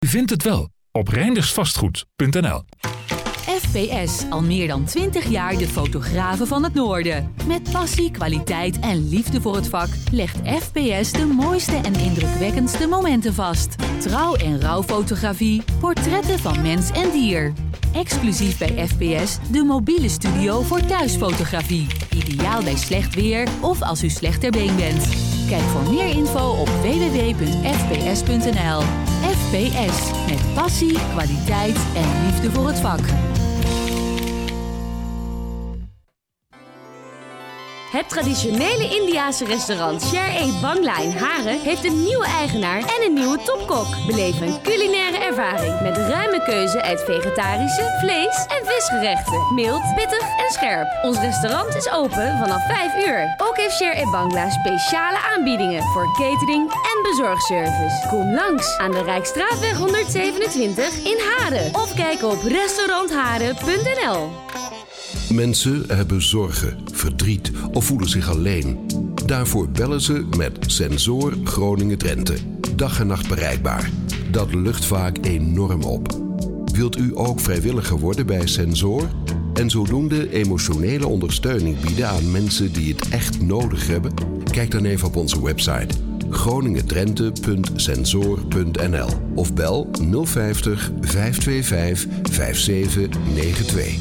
U vindt het wel op reindersvastgoed.nl. FPS, al meer dan 20 jaar de fotografen van het noorden. Met passie, kwaliteit en liefde voor het vak legt FPS de mooiste en indrukwekkendste momenten vast. Trouw- en rouwfotografie, portretten van mens en dier. Exclusief bij FPS de mobiele studio voor thuisfotografie. Ideaal bij slecht weer of als u slecht ter been bent. Kijk voor meer info op www.fps.nl. FPS, met passie, kwaliteit en liefde voor het vak. Het traditionele Indiase restaurant Sher-e-Bangla in Haren heeft een nieuwe eigenaar en een nieuwe topkok. Beleef een culinaire ervaring met ruime keuze uit vegetarische, vlees- en visgerechten. Mild, pittig en scherp. Ons restaurant is open vanaf 5 uur. Ook heeft Sher-e-Bangla speciale aanbiedingen voor catering en bezorgservice. Kom langs aan de Rijksstraatweg 127 in Haren. Of kijk op restaurantharen.nl. Mensen hebben zorgen, verdriet of voelen zich alleen. Daarvoor bellen ze met Sensor Groningen-Drenthe. Dag en nacht bereikbaar. Dat lucht vaak enorm op. Wilt u ook vrijwilliger worden bij Sensor? En zodoende emotionele ondersteuning bieden aan mensen die het echt nodig hebben? Kijk dan even op onze website groningendrenthe.sensor.nl of bel 050 525 5792.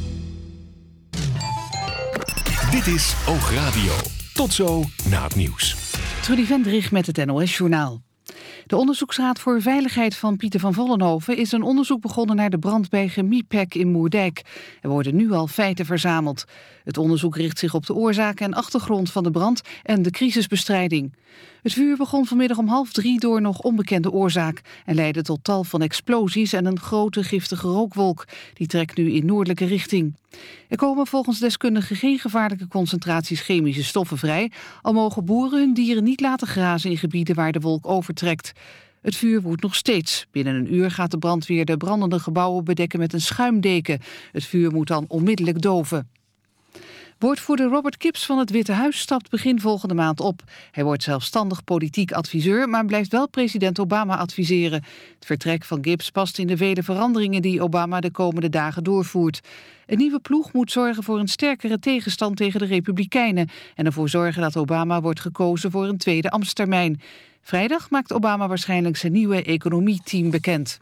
Dit is Oogradio. Tot zo na het nieuws. Trudy Vendrich met het NOS-journaal. De Onderzoeksraad voor Veiligheid van Pieter van Vollenhoven is een onderzoek begonnen naar de brand bij Chemiepak in Moerdijk. Er worden nu al feiten verzameld. Het onderzoek richt zich op de oorzaken en achtergrond van de brand en de crisisbestrijding. Het vuur begon vanmiddag om 2:30 door nog onbekende oorzaak en leidde tot tal van explosies en een grote giftige rookwolk. Die trekt nu in noordelijke richting. Er komen volgens deskundigen geen gevaarlijke concentraties chemische stoffen vrij, al mogen boeren hun dieren niet laten grazen in gebieden waar de wolk overtrekt. Het vuur woedt nog steeds. Binnen een uur gaat de brandweer de brandende gebouwen bedekken met een schuimdeken. Het vuur moet dan onmiddellijk doven. Woordvoerder Robert Kipps van het Witte Huis stapt begin volgende maand op. Hij wordt zelfstandig politiek adviseur, maar blijft wel president Obama adviseren. Het vertrek van Kipps past in de vele veranderingen die Obama de komende dagen doorvoert. Een nieuwe ploeg moet zorgen voor een sterkere tegenstand tegen de Republikeinen en ervoor zorgen dat Obama wordt gekozen voor een tweede ambtstermijn. Vrijdag maakt Obama waarschijnlijk zijn nieuwe economieteam bekend.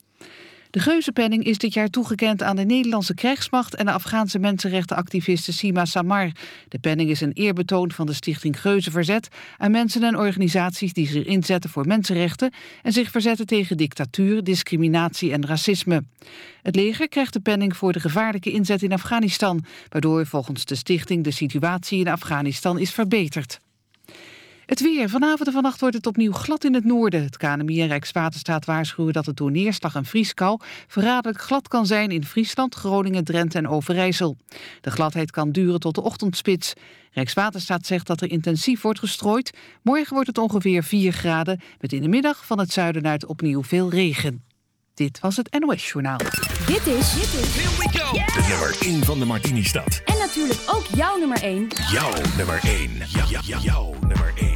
De Geuzenpenning is dit jaar toegekend aan de Nederlandse krijgsmacht en de Afghaanse mensenrechtenactiviste Sima Samar. De penning is een eerbetoon van de stichting Geuzenverzet aan mensen en organisaties die zich inzetten voor mensenrechten en zich verzetten tegen dictatuur, discriminatie en racisme. Het leger krijgt de penning voor de gevaarlijke inzet in Afghanistan, waardoor volgens de stichting de situatie in Afghanistan is verbeterd. Het weer. Vanavond en vannacht wordt het opnieuw glad in het noorden. Het KNMI en Rijkswaterstaat waarschuwen dat het door neerslag en vrieskou verraderlijk glad kan zijn in Friesland, Groningen, Drenthe en Overijssel. De gladheid kan duren tot de ochtendspits. Rijkswaterstaat zegt dat er intensief wordt gestrooid. Morgen wordt het ongeveer 4 graden, met in de middag van het zuiden uit opnieuw veel regen. Dit was het NOS-journaal. Dit is Here we go. De nummer 1 van de Martini-stad. en natuurlijk ook jouw nummer 1. Jouw nummer 1. Jouw nummer 1.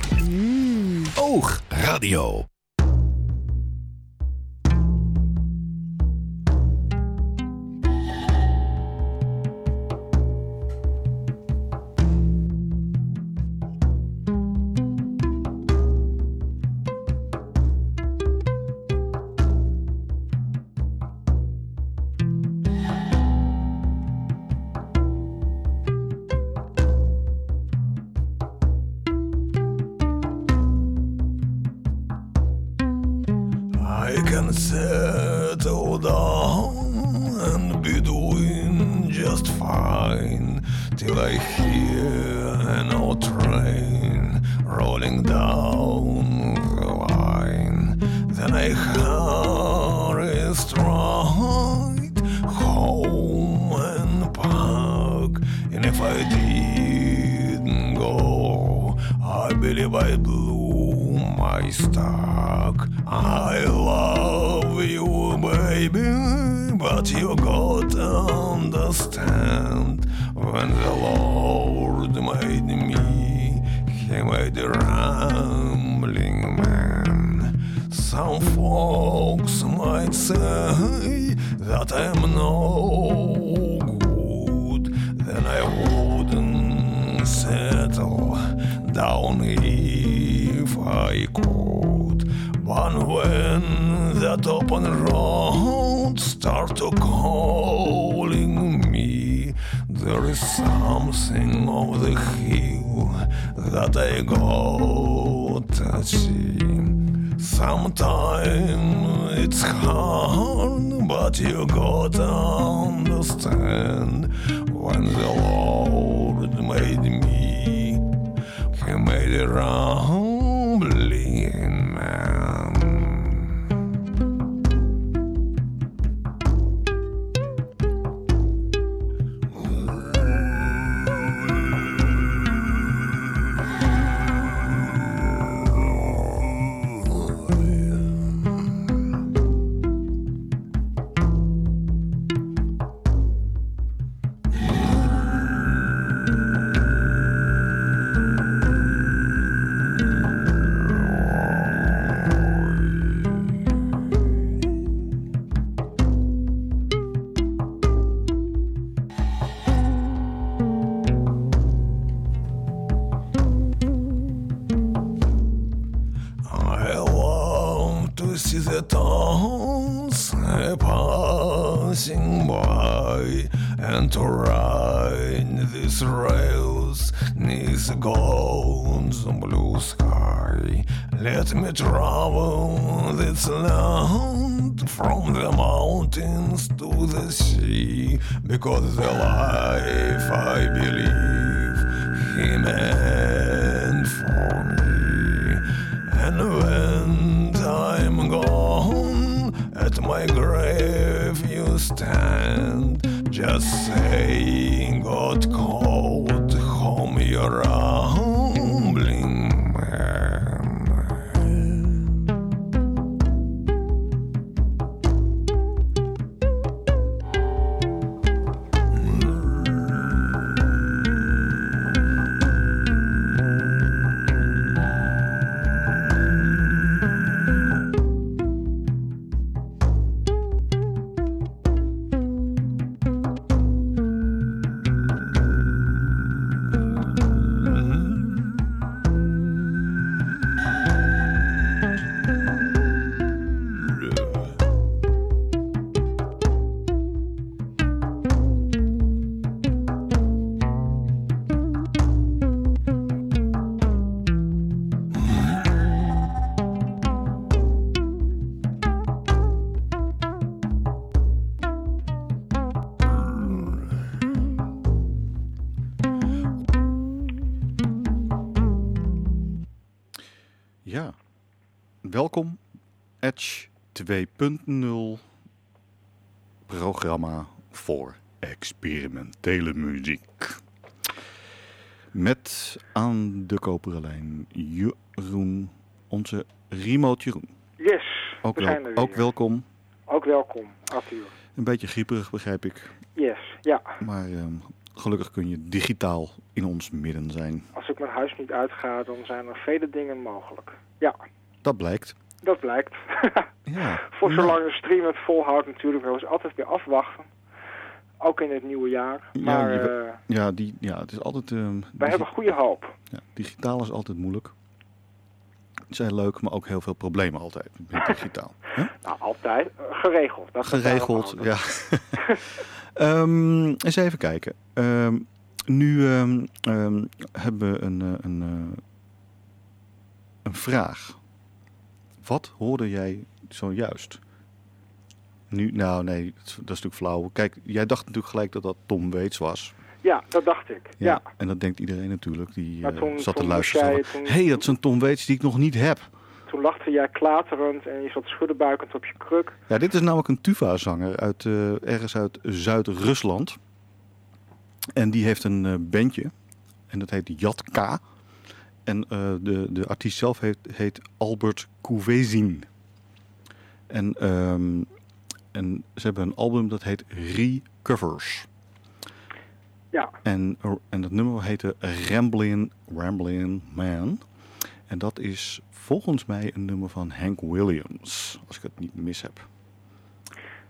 Oogradio. I can settle down and be doing just fine till I hear an old train rolling down the line. Then I hurry straight home and back. And if I didn't go, I believe I blew my stock. I love you, baby, but you gotta understand. When the Lord made me, He made a rambling man. Some folks might say that I'm no good, then I wouldn't settle down if I could. But when that open road start to calling me, there is something of the hill that I go to see. Sometimes it's hard, but you gotta understand, when the Lord made me, He made a rumbling man. Passing by, and to ride these rails neath God's blue sky. Let me travel this land from the mountains to the sea, because the life I believe He meant for me. And when I'm gone, at my grave you stand, just saying God called home your rumbling man. Ja, welkom Edge 2.0 programma voor experimentele muziek. Met aan de koperen lijn Jeroen, onze remote Jeroen. Yes, ook welkom. Ook welkom, Arthur. Een beetje grieperig, begrijp ik. Yes, ja. Maar gelukkig kun je digitaal in ons midden zijn. Als ik mijn huis niet uitga, dan zijn er vele dingen mogelijk. Ja. Dat blijkt. Dat blijkt. Ja. Voor zolang de stream het volhoudt natuurlijk wel eens altijd weer afwachten. Ook in het nieuwe jaar. Maar het is altijd... wij hebben goede hoop. Ja, digitaal is altijd moeilijk. Het zijn leuk, maar ook heel veel problemen altijd met digitaal. Huh? Nou, altijd. Geregeld. Dat geregeld, ja. Eens even kijken. Nu hebben we een vraag. Wat hoorde jij zojuist? Nu, nou nee, dat is natuurlijk flauw. Kijk, jij dacht natuurlijk gelijk dat dat Tom Waits was. Ja, dat dacht ik. Ja. En dat denkt iedereen natuurlijk. Die toen zat te luisteren. Hé, dat is een Tom Waits die ik nog niet heb. Toen lachte jij klaterend en je zat schuddenbuikend op je kruk. Ja, dit is namelijk een tuva-zanger ergens uit Zuid-Rusland. En die heeft een bandje. En dat heet Yatka. En de artiest zelf heet Albert Kouvezin. En ze hebben een album dat heet Recovers. Ja. En dat nummer heette Ramblin' Man. En dat is volgens mij een nummer van Hank Williams, als ik het niet mis heb.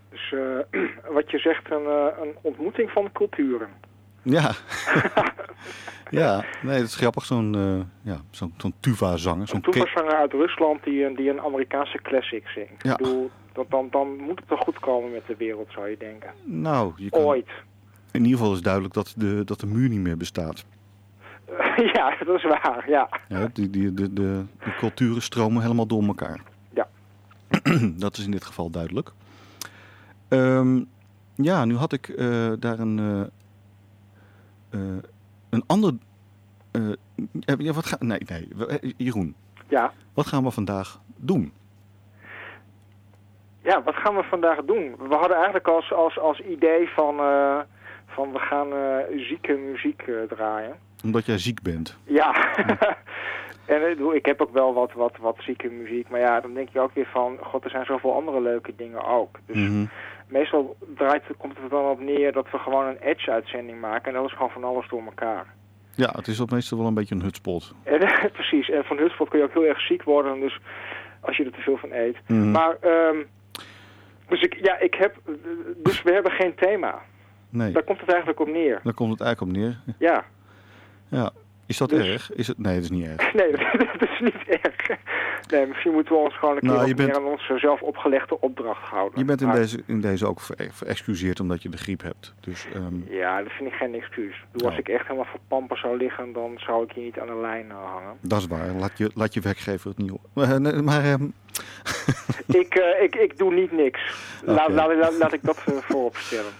Dus wat je zegt, een ontmoeting van culturen. Ja. Ja, nee, dat is grappig. Zo'n tuva-zanger. Zo'n tuva-zanger uit Rusland die een Amerikaanse classic zingt. Ja. Ik bedoel, dan moet het toch goed komen met de wereld, zou je denken. Nou, je kan... Ooit. In ieder geval is duidelijk dat de muur niet meer bestaat. Ja, dat is waar, ja. Ja, de culturen stromen helemaal door elkaar. Ja. Dat is in dit geval duidelijk. Ja, nu had ik daar een ander... Jeroen. Ja. Wat gaan we vandaag doen? Ja, wat gaan we vandaag doen? We hadden eigenlijk als idee van we gaan zieke muziek draaien. Omdat jij ziek bent. Ja. En ik heb ook wel wat zieke muziek. Maar ja, dan denk je ook weer van... God, er zijn zoveel andere leuke dingen ook. Dus meestal komt het er dan op neer dat we gewoon een Edge-uitzending maken. En dat is gewoon van alles door elkaar. Ja, het is meestal wel een beetje een hutspot. Precies. En van hutspot kun je ook heel erg ziek worden. Dus als je er te veel van eet. Maar... Dus we hebben geen thema. Nee. Daar komt het eigenlijk op neer. Daar komt het eigenlijk op neer. Ja. Ja. Is dat erg? Nee, dat is niet erg. Nee, dat is niet erg. Nee, misschien moeten we ons gewoon een keer meer aan onze zelf opgelegde opdracht houden. Je bent in deze ook verexcuseerd omdat je de griep hebt. Dus, Ja, dat vind ik geen excuus. Als ik echt helemaal voor pamper zou liggen, dan zou ik hier niet aan de lijn hangen. Dat is waar. Laat je werkgever het niet horen. Maar... Ik doe niet niks. Okay. Laat ik dat voorop stellen.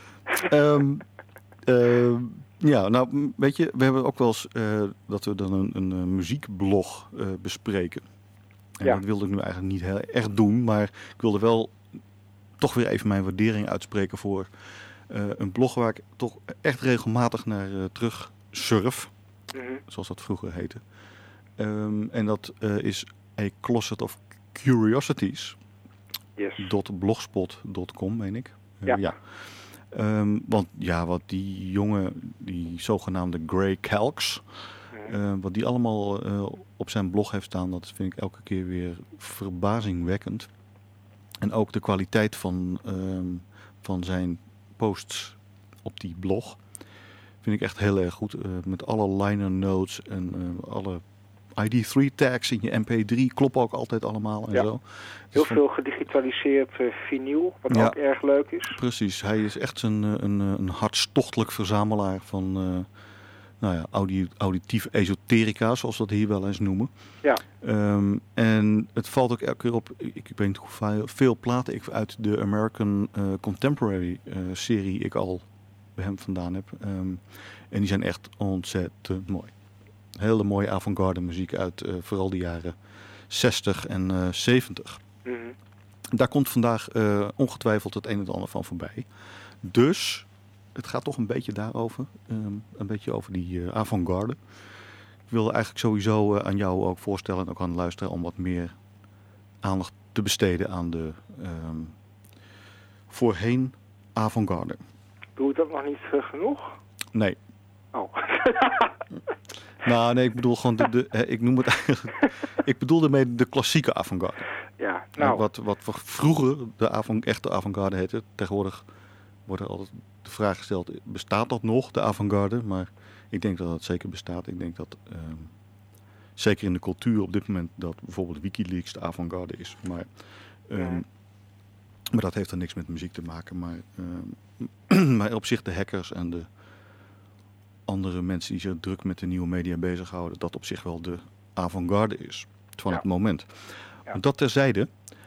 Ja, nou, weet je, we hebben ook wel eens dat we dan een muziekblog bespreken. En dat wilde ik nu eigenlijk niet heel erg doen, maar ik wilde wel toch weer even mijn waardering uitspreken voor een blog waar ik toch echt regelmatig naar terug surf, zoals dat vroeger heette. En dat is A Closet of Curiosities. Yes. .blogspot.com, meen ik. Ja. Want ja, wat die jongen, die zogenaamde Gray Calx, wat die allemaal op zijn blog heeft staan, dat vind ik elke keer weer verbazingwekkend. En ook de kwaliteit van zijn posts op die blog vind ik echt heel erg goed. Met alle liner notes en alle ID3 tags in je MP3 kloppen ook altijd allemaal en zo. Heel veel gedigitaliseerd vinyl, wat ook erg leuk is. Precies, hij is echt een hartstochtelijk verzamelaar van auditief esoterica, zoals we dat hier wel eens noemen. Ja. En het valt ook elke keer op, ik weet niet hoeveel platen ik uit de American Contemporary serie ik al bij hem vandaan heb. En die zijn echt ontzettend mooi. Hele mooie avant-garde muziek uit vooral de jaren 60 en 70. Daar komt vandaag ongetwijfeld het een en het ander van voorbij. Dus het gaat toch een beetje daarover. Een beetje over die avant-garde. Ik wilde eigenlijk sowieso aan jou ook voorstellen en ook aan de luisteraar om wat meer aandacht te besteden aan de voorheen avant-garde. Doe ik dat nog niet genoeg? Nee. Oh. Nou, nee, ik bedoel gewoon ik noem het eigenlijk. Ik bedoel ermee de klassieke avant-garde. Ja, nou. Wat vroeger de echte avant-garde heette. Tegenwoordig wordt er altijd de vraag gesteld: bestaat dat nog, de avant-garde? Maar ik denk dat het zeker bestaat. Ik denk dat zeker in de cultuur op dit moment dat bijvoorbeeld WikiLeaks de avant-garde is. Maar dat heeft er niks met muziek te maken. Maar op zich de hackers en de andere mensen die zich druk met de nieuwe media bezighouden, dat op zich wel de avant-garde is van het moment. Ja. Dat terzijde.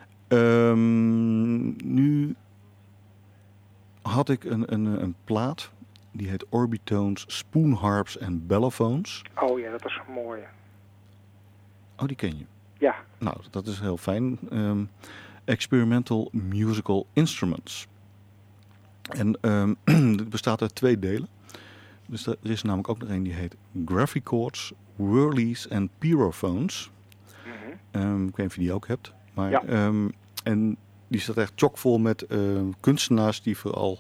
Nu had ik een plaat die heet Orbitones, Spoonharps en Bellophones. Oh ja, dat is een mooie. Oh, die ken je? Ja. Nou, dat is heel fijn. Experimental Musical Instruments. En het bestaat uit 2 delen. Dus er is namelijk ook nog een die heet Graphichords, Whirlies en Pyrophones. Ik weet niet of je die ook hebt. Maar, en die staat echt chockvol met kunstenaars die vooral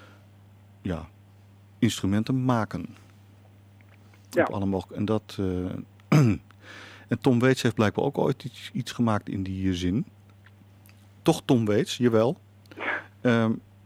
instrumenten maken. Ja. Op alle mogelijke. En dat... en Tom Waits heeft blijkbaar ook ooit iets gemaakt in die zin. Toch Tom Waits, jawel.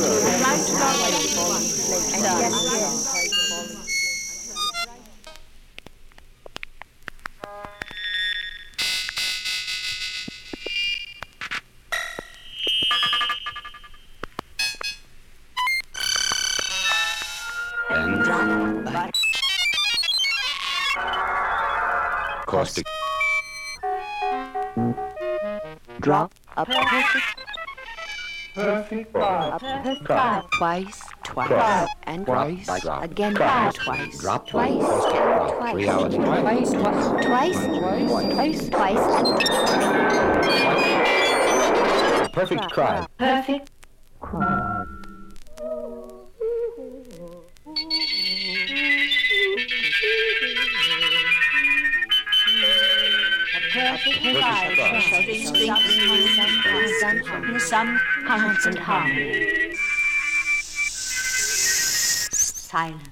caustic. Drop a perfect Perfect drop. Twice, and twice, again twice, Drop. twice, Drop. Reality. twice, Perfect cry. perfect some constant harmony. Silence.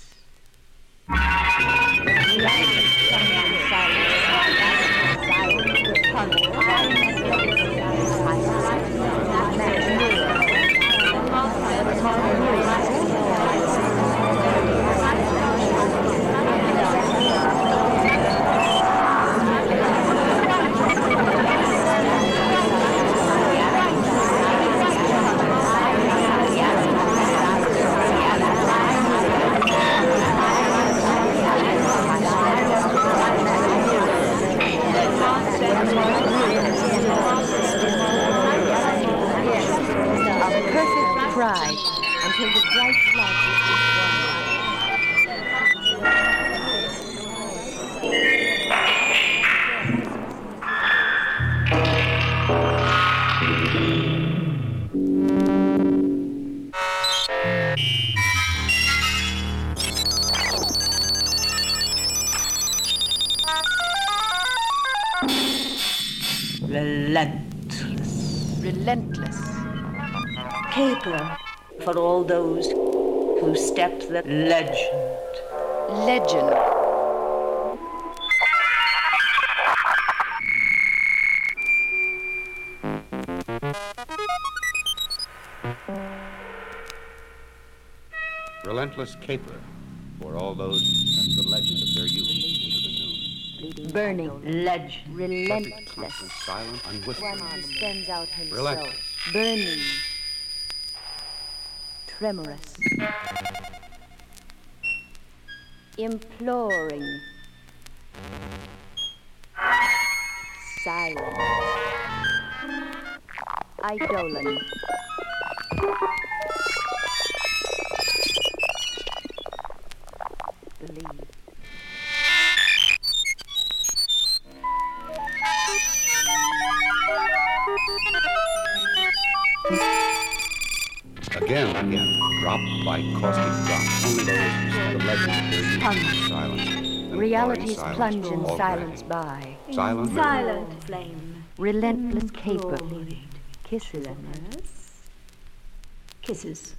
pride until the bright light is Relentless. Caper for all those who step the legend. Relentless caper for all those who step the legend of their youth into the noon. burning, Legend. relentless. Silent, One unwhispering. who spends out himself, Relentless. burning, tremorous, imploring, silent, eidolon. Believe. Again, dropped by caustic drops. Only those who see the legend of their youth Plunge. in silence. And Realities pouring plunge in all silence granted. by. Silent. Silent flame. Relentless caper. Kisses. Kisses.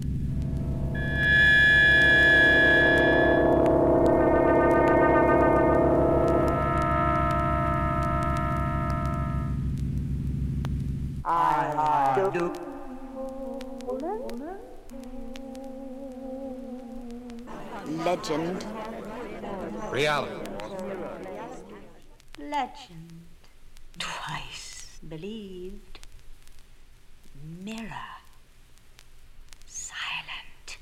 Legend. Reality. Legend. Twice believed. Mirror. Silent.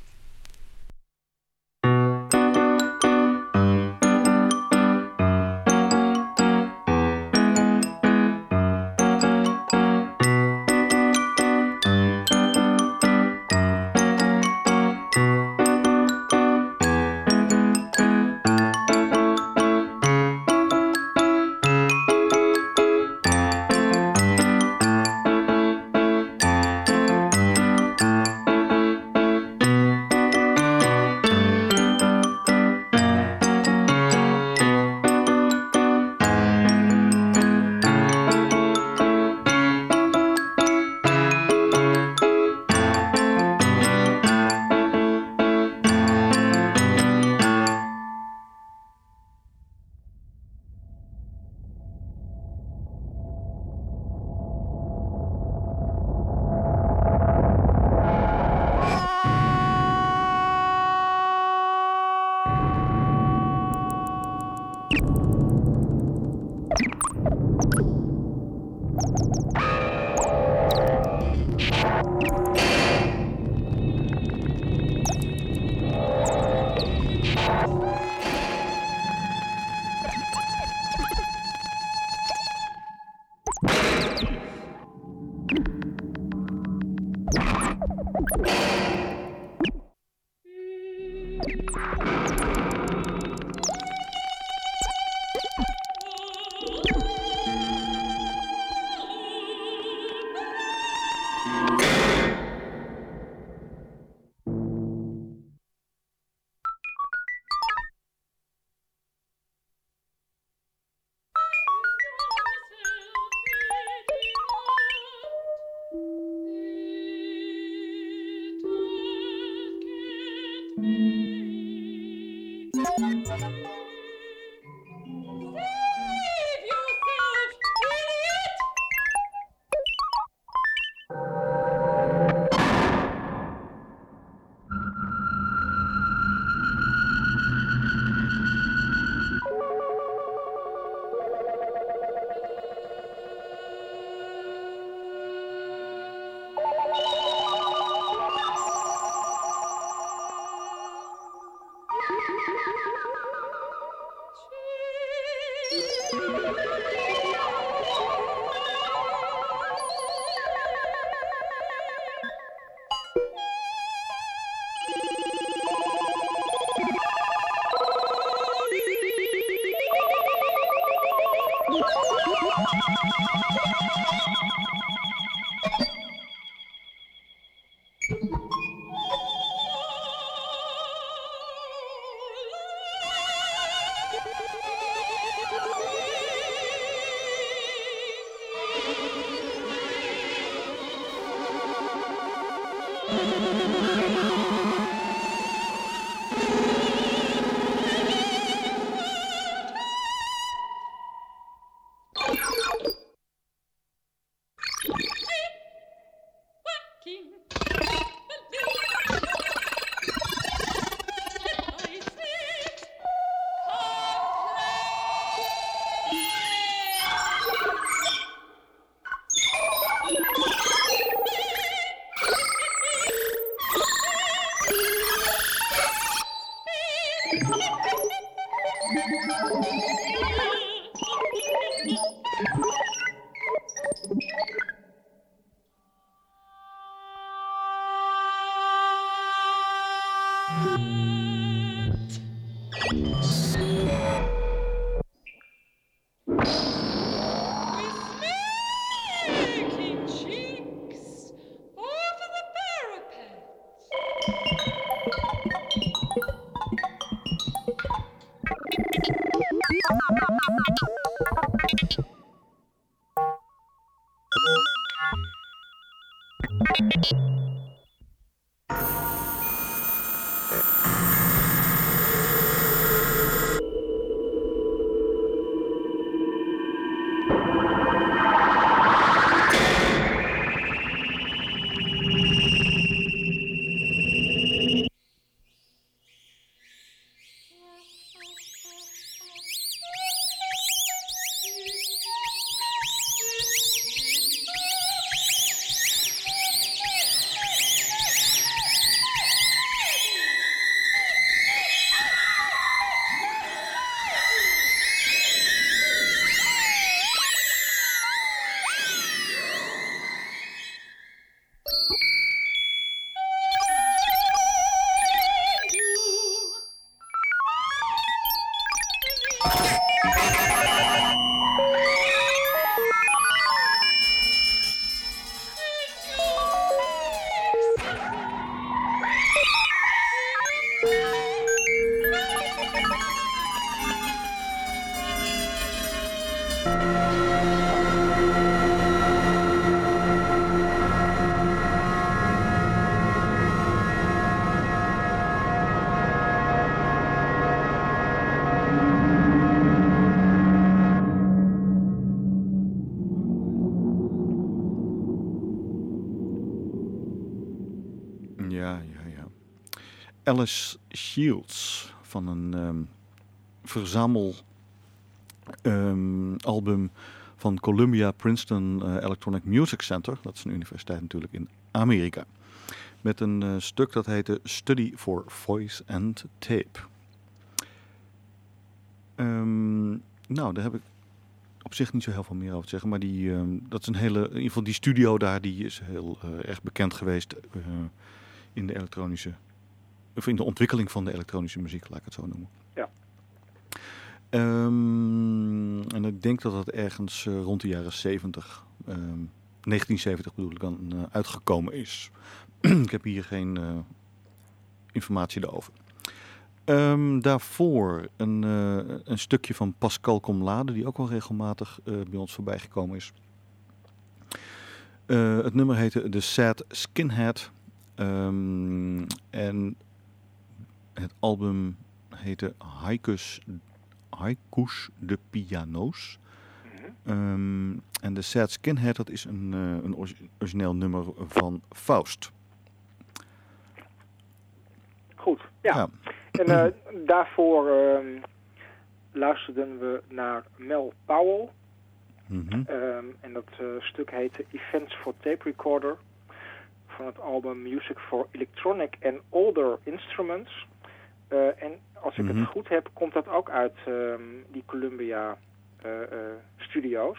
Alice Shields van een verzamel album van Columbia Princeton Electronic Music Center. Dat is een universiteit natuurlijk in Amerika. Met een stuk dat heette Study for Voice and Tape. Nou, daar heb ik op zich niet zo heel veel meer over te zeggen. Maar dat is in ieder geval die studio daar, die is heel erg bekend geweest in de elektronische, of in de ontwikkeling van de elektronische muziek, laat ik het zo noemen. Ja. En ik denk dat dat ergens rond de jaren 70, 1970 bedoel ik dan, uitgekomen is. Ik heb hier geen informatie daarover. Daarvoor een stukje van Pascal Comlade, die ook wel regelmatig bij ons voorbij gekomen is. Het nummer heette The Sad Skinhead. En het album heette Haikus de Piano's. En The Sad Skinhead, dat is een origineel nummer van Faust. Goed, ja. En daarvoor luisterden we naar Mel Powell. En dat stuk heette Events for Tape Recorder. Van het album Music for Electronic and Older Instruments. En als ik het goed heb, komt dat ook uit die Columbia studio's.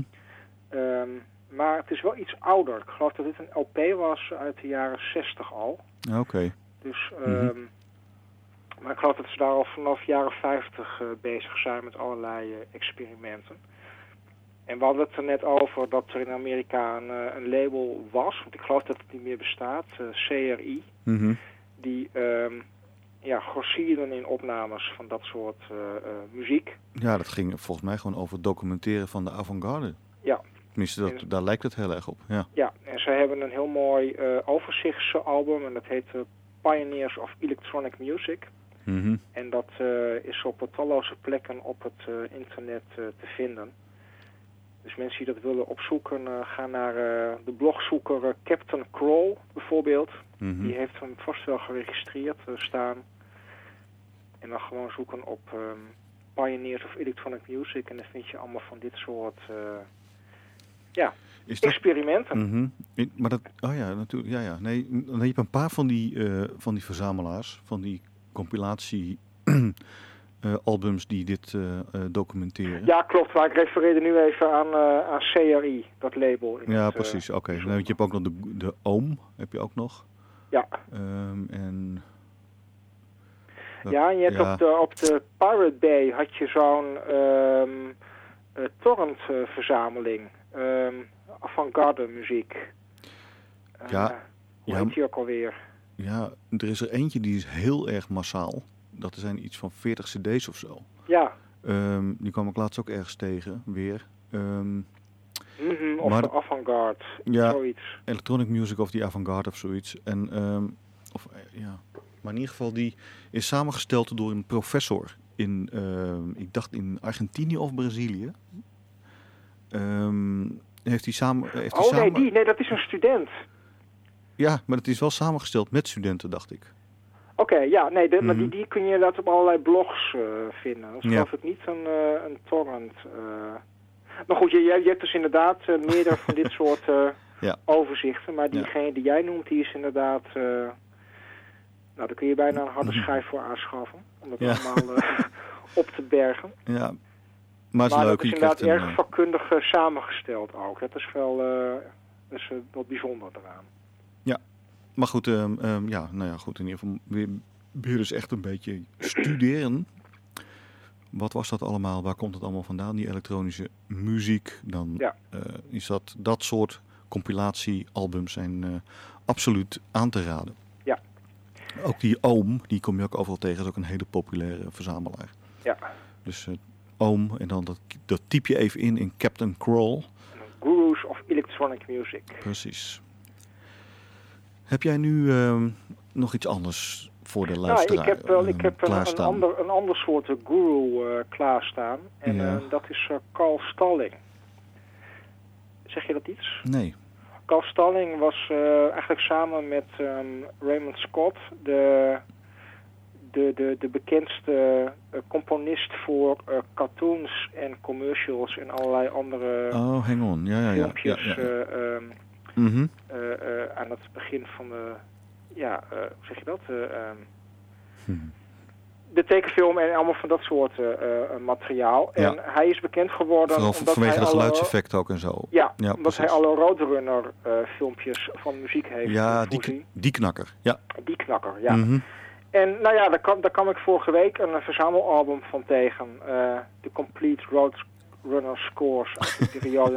Maar het is wel iets ouder. Ik geloof dat dit een LP was uit de jaren 60 al. Oké. Dus, maar ik geloof dat ze daar al vanaf jaren 50 bezig zijn met allerlei experimenten. En we hadden het er net over dat er in Amerika een label was, want ik geloof dat het niet meer bestaat, CRI. Die grossierden in opnames van dat soort muziek. Ja, dat ging volgens mij gewoon over het documenteren van de avant-garde. Ja. Tenminste, daar lijkt het heel erg op. Ja, en zij hebben een heel mooi overzichtsalbum en dat heet Pioneers of Electronic Music. En dat is op talloze plekken op het internet te vinden. Dus mensen die dat willen opzoeken, gaan naar de blogzoeker Captain Kroll bijvoorbeeld. Die heeft hem vast wel geregistreerd staan. En dan gewoon zoeken op Pioneers of Electronic Music. En dan vind je allemaal van dit soort experimenten. Maar dat, natuurlijk, ja. Nee, dan heb je een paar van die verzamelaars, van die compilatie albums die dit documenteren. Ja, klopt. Maar ik refereerde nu even aan CRI, dat label. Precies. Oké. Nou, je hebt ook nog de Ohm, heb je ook nog. Ja. En je hebt op de Pirate Bay had je zo'n torrentverzameling. Avant-garde muziek. Hoe heet die ook alweer? Ja, er is er eentje die is heel erg massaal. Dat zijn iets van 40 cd's of zo. Ja. Die kwam ik laatst ook ergens tegen, weer. Of de avant-garde, zoiets. Electronic music of die avant-garde of zoiets. En, maar in ieder geval, die is samengesteld door een professor in, ik dacht in Argentinië of Brazilië. Heeft hij samen... Nee, dat is een student. Ja, maar het is wel samengesteld met studenten, dacht ik. Oké, maar die kun je inderdaad op allerlei blogs vinden. Dat is geloof ik niet een torrent. Maar goed, je hebt dus inderdaad meerdere van dit soort overzichten. Maar diegene die jij noemt, die is inderdaad... daar kun je bijna een harde schijf voor aanschaffen. Om dat allemaal op te bergen. Ja, maar het is leuk. Dat is inderdaad erg vakkundig samengesteld ook. Dat is wel bijzonder eraan. Ja. Maar goed, goed, in ieder geval weer dus echt een beetje studeren. Wat was dat allemaal? Waar komt het allemaal vandaan? Die elektronische muziek. Dan is dat soort compilatiealbums zijn absoluut aan te raden. Ja. Ook die Ohm, die kom je ook overal tegen, is ook een hele populaire verzamelaar. Ja. Dus Ohm, en dan dat typ je even in Captain Kroll. Gurus of Electronic Music. Precies. Heb jij nu nog iets anders voor de luisteraar ik heb een ander soort guru klaarstaan. En dat is Carl Stalling. Zeg je dat iets? Nee. Carl Stalling was eigenlijk samen met Raymond Scott de bekendste componist voor cartoons en commercials en allerlei andere hang on. filmpjes aan het begin van de hoe zeg je dat? de tekenfilm en allemaal van dat soort materiaal. En hij is bekend geworden vooral omdat vanwege hij de geluidseffecten ook en zo. Ja, omdat precies. hij alle Roadrunner filmpjes van muziek heeft voorzien. Die knakker. Ja. Die knakker, ja. Mm-hmm. En nou ja, daar kwam ik vorige week een verzamelalbum van tegen. The Complete Roadrunner Scores uit de periode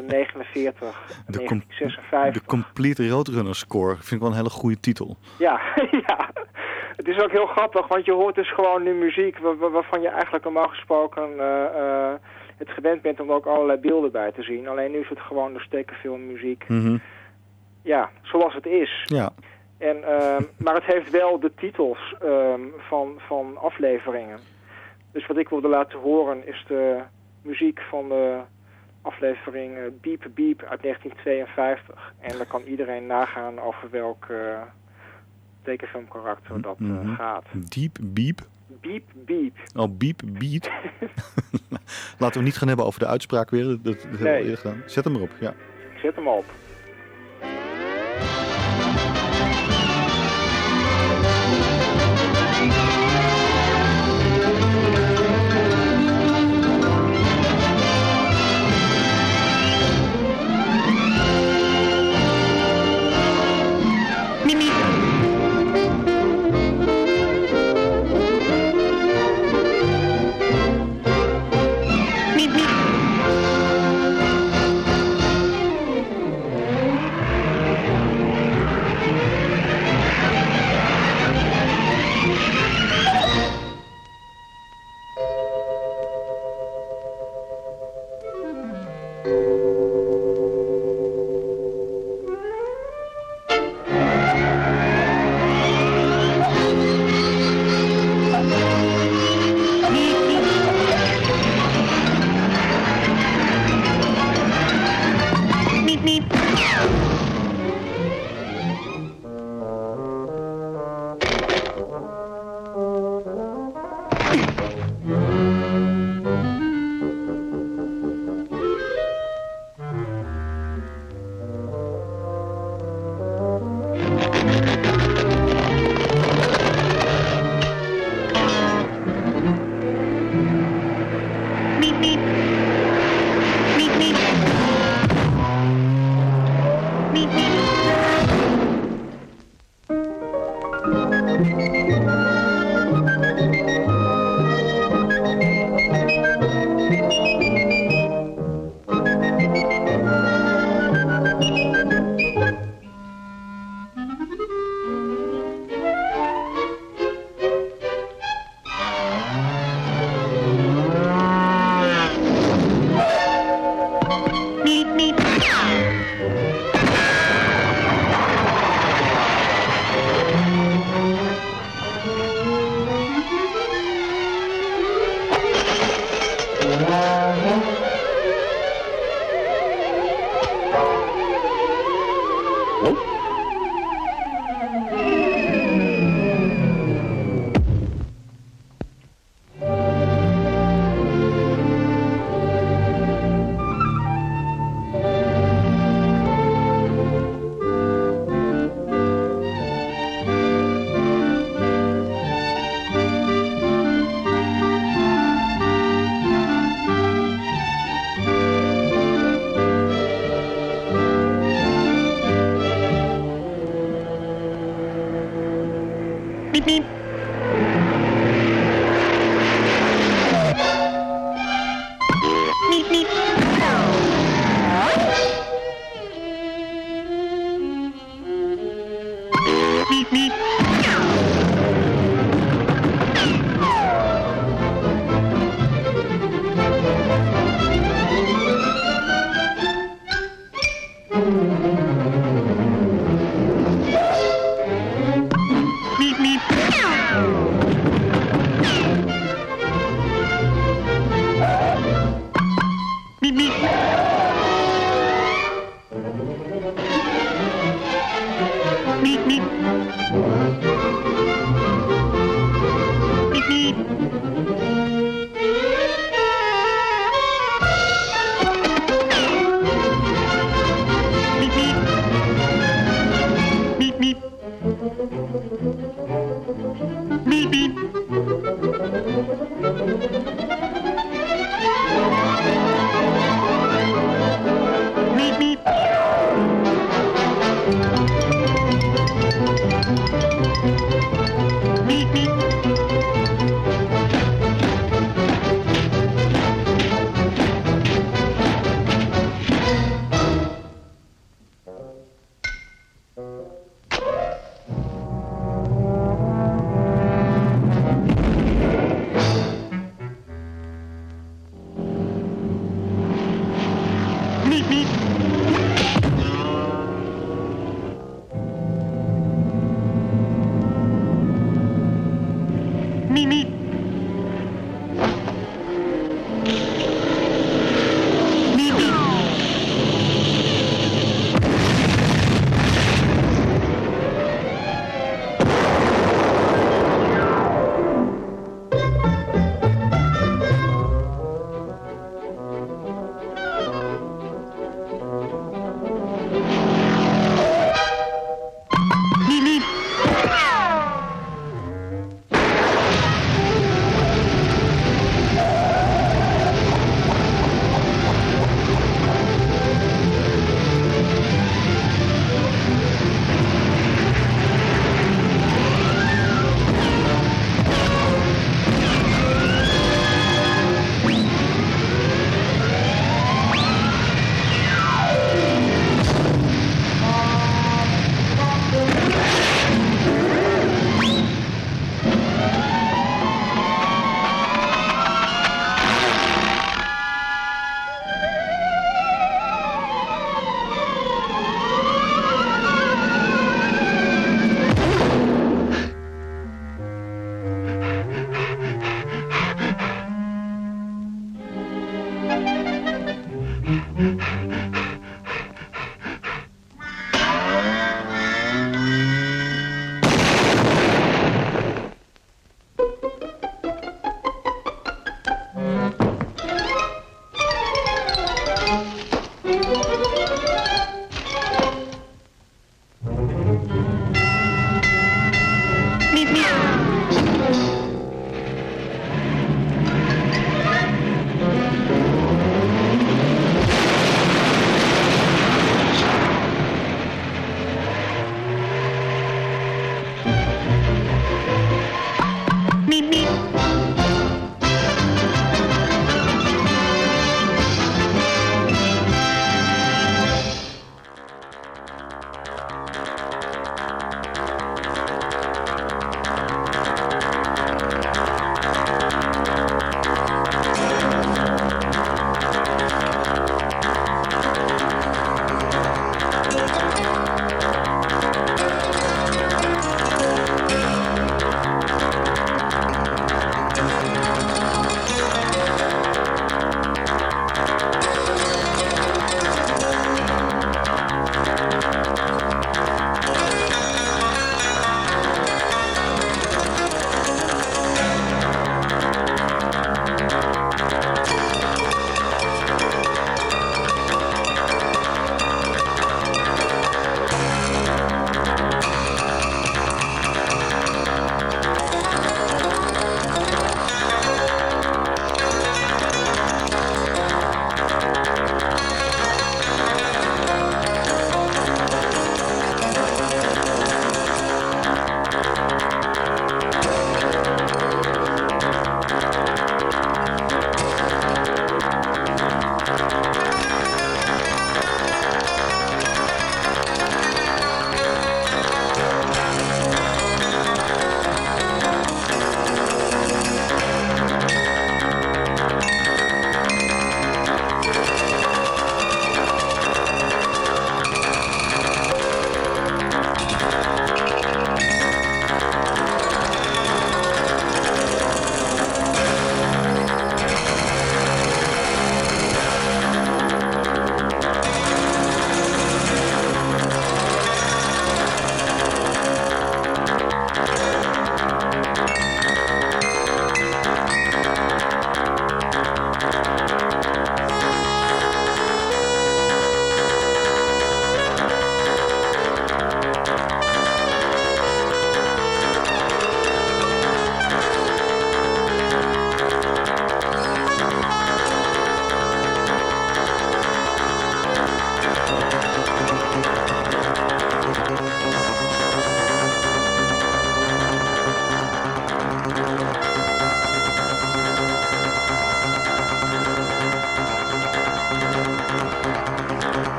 1956. De Complete Roadrunner Score. Vind ik wel een hele goede titel. Ja, ja. Het is ook heel grappig, want je hoort dus gewoon nu muziek waarvan je eigenlijk normaal gesproken het gewend bent om er ook allerlei beelden bij te zien. Alleen nu is het gewoon de tekenfilmmuziek. Mm-hmm. Ja, zoals het is. Ja. En, maar het heeft wel de titels van afleveringen. Dus wat ik wilde laten horen is de muziek van de aflevering Beep Beep uit 1952. En dan kan iedereen nagaan over welk tekenfilmkarakter dat gaat. Deep Beep? Beep Beep. Oh, Beep Beep. Laten we niet gaan hebben over de uitspraak weer. Dat hebben we al eerder gedaan. Zet hem erop, ja. Ik zet hem op.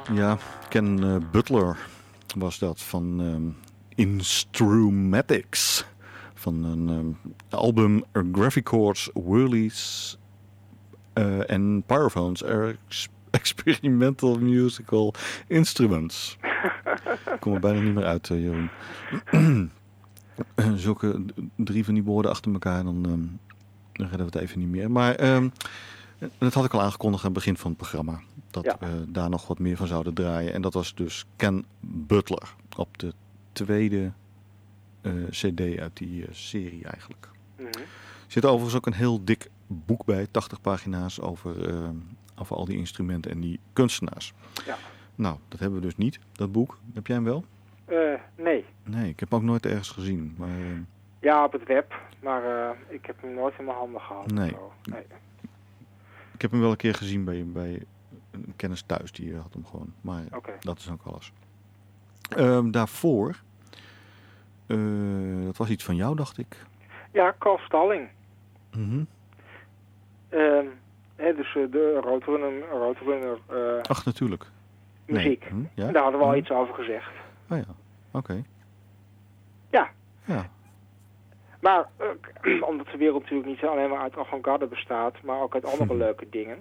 Ja, Ken Butler was dat van Instrumatics. Van een album Graphic Chords, Whirlies en Pyrophones. Experimental Musical Instruments. Ik kom er bijna niet meer uit, Jeroen. Zulke 3 van die woorden achter elkaar, dan redden we het even niet meer. Maar dat had ik al aangekondigd aan het begin van het programma. Dat we daar nog wat meer van zouden draaien. En dat was dus Ken Butler. Op de tweede cd uit die serie eigenlijk. Mm-hmm. Er zit overigens ook een heel dik boek bij. 80 pagina's over al die instrumenten en die kunstenaars. Ja. Nou, dat hebben we dus niet, dat boek. Heb jij hem wel? Nee. Nee, ik heb hem ook nooit ergens gezien. Maar, ja, op het web. Maar ik heb hem nooit in mijn handen gehad. Nee. Nee. Ik heb hem wel een keer gezien bij een kennis thuis. Die had hem gewoon. Maar dat is ook alles. Daarvoor, dat was iets van jou, dacht ik. Ja, Carl Stalling. Mm-hmm. Dus de Roadrunner ach, natuurlijk. Muziek. Nee. Ja? Daar hadden we al iets over gezegd. Oh ja, oké. Ja. Ja. Maar omdat de wereld natuurlijk niet alleen maar uit avant-garde bestaat, maar ook uit andere leuke dingen,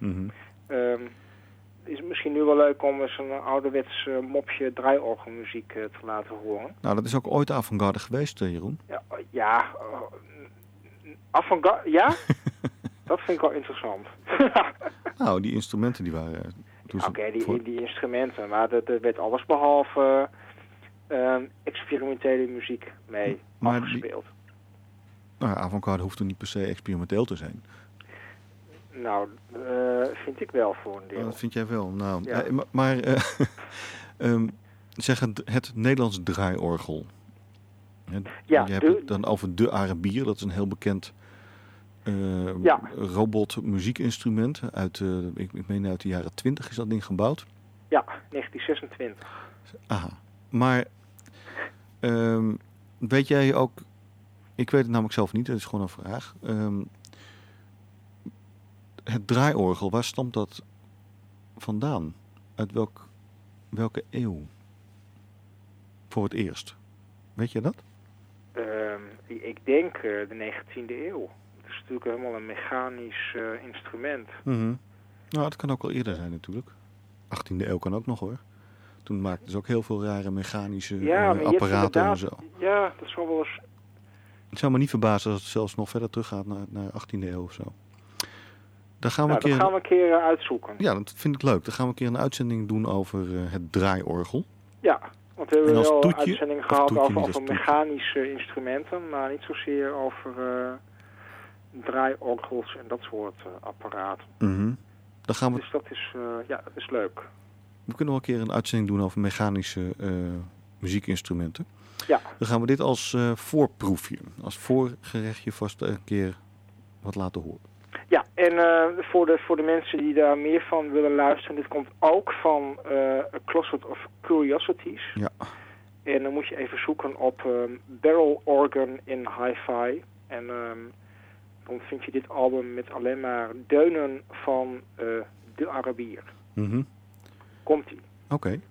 is het misschien nu wel leuk om eens een ouderwets mopje draaiorgelmuziek te laten horen. Nou, dat is ook ooit avant-garde geweest, Jeroen. Ja, avant-garde, ja? Dat vind ik wel interessant. Nou, die instrumenten die waren... Oké, die instrumenten, maar er werd alles behalve experimentele muziek mee afgespeeld. Nou, avant-garde hoeft er niet per se experimenteel te zijn. Nou, vind ik wel voor een deel. Dat vind jij wel, nou. Ja. Maar zeg het Nederlands draaiorgel. Je hebt het dan over de Arabier, dat is een heel bekend robot muziekinstrument. Ik meen uit de jaren 20 is dat ding gebouwd. Ja, 1926. Aha, maar weet jij ook... Ik weet het namelijk zelf niet, dat is gewoon een vraag. Het draaiorgel, waar stamt dat vandaan? Uit welke eeuw? Voor het eerst. Weet je dat? Ik denk de 19e eeuw. Het is natuurlijk helemaal een mechanisch instrument. Mm-hmm. Nou, het kan ook al eerder zijn natuurlijk. 18e eeuw kan ook nog hoor. Toen maakten ze ook heel veel rare mechanische apparaten en zo. Ja, dat zal wel eens... Het zou me niet verbazen als het zelfs nog verder teruggaat naar 18e eeuw of zo. Dat gaan we een keer uitzoeken. Ja, dat vind ik leuk. Dan gaan we een keer een uitzending doen over het draaiorgel. Ja, want we hebben wel uitzendingen gehad over mechanische instrumenten, maar niet zozeer over draaiorgels en dat soort apparaten. Mm-hmm. Dan gaan we... Dus dat is leuk. We kunnen wel een keer een uitzending doen over mechanische muziekinstrumenten. Ja. Dan gaan we dit als voorproefje, als voorgerechtje vast een keer wat laten horen. Ja, en voor de mensen die daar meer van willen luisteren, dit komt ook van A Closet of Curiosities. Ja. En dan moet je even zoeken op Barrel Organ in Hi-Fi. En dan vind je dit album met alleen maar deunen van de Arabier. Mm-hmm. Komt-ie. Oké.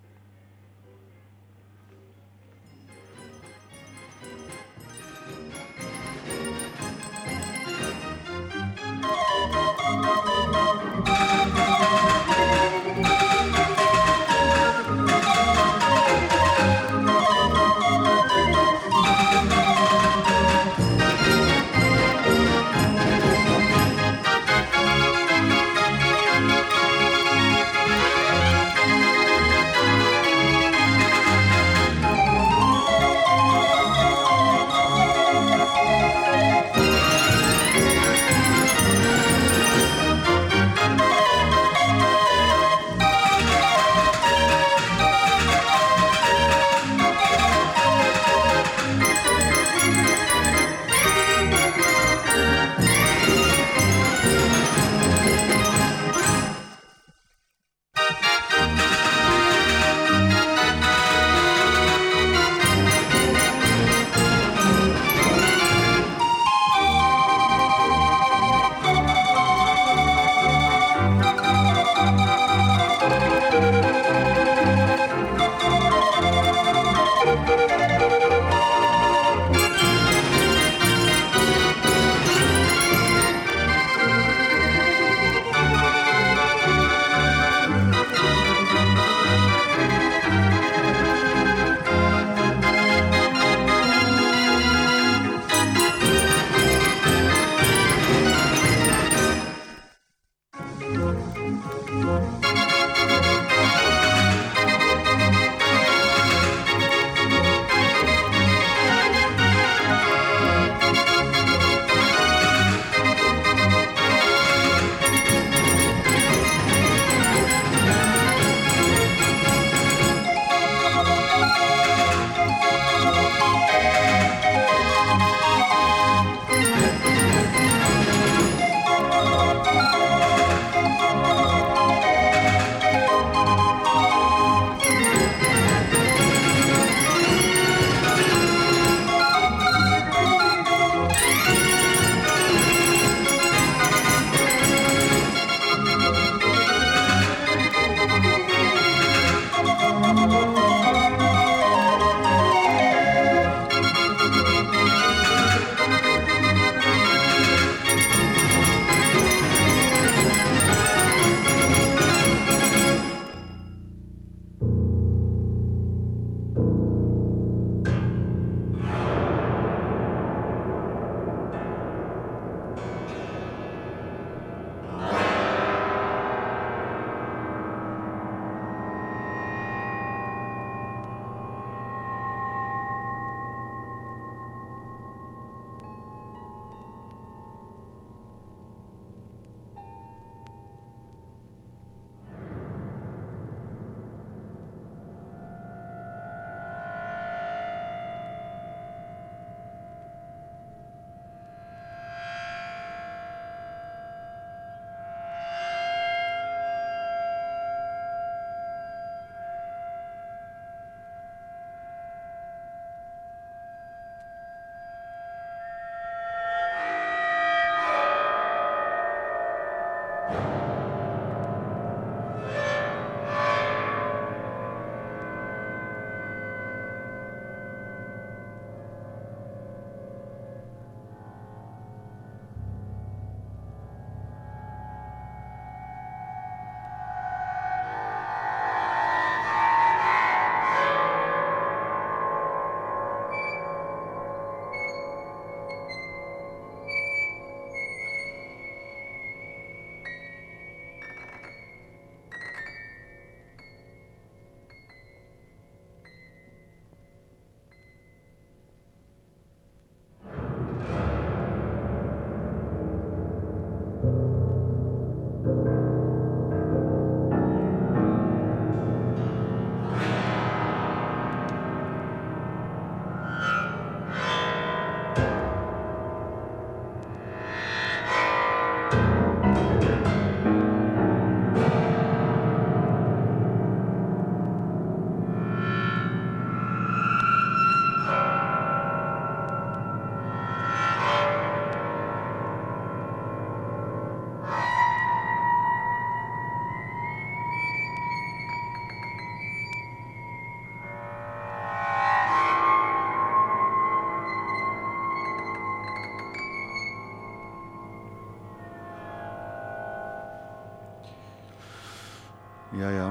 Ja.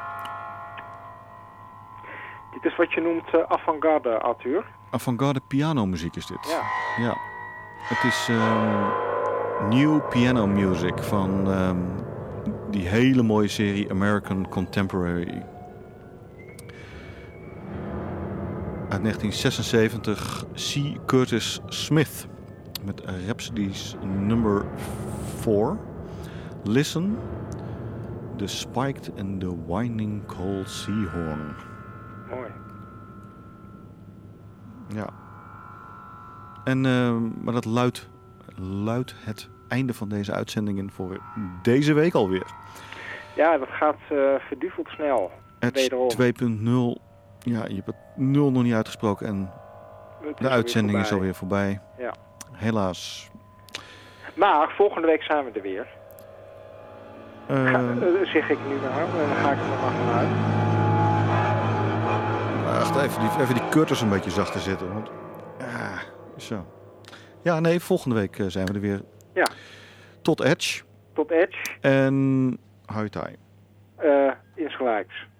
Dit is wat je noemt avant-garde, Arthur. Avant-garde pianomuziek is dit. Ja. Het is new piano music van die hele mooie serie American Contemporary. Uit 1976, C. Curtis Smith. Met Rhapsody's number 4. Listen, the spiked and the winding cold sea horn. Mooi. Ja. En, maar dat luidt het einde van deze uitzending in voor deze week alweer. Ja, dat gaat verduveld snel. Edge 2.0. Ja, je hebt het 0 nog niet uitgesproken en de uitzending is alweer voorbij. Ja. Helaas. Maar volgende week zijn we er weer. Zeg ik nu nou, dan ga ik er nog maar vanuit. Wacht, even die cutters een beetje zachter zetten. Want, zo. Ja, nee, volgende week zijn we er weer. Ja. Tot Edge. Tot Edge. En Hoi Tai. Insgelijks.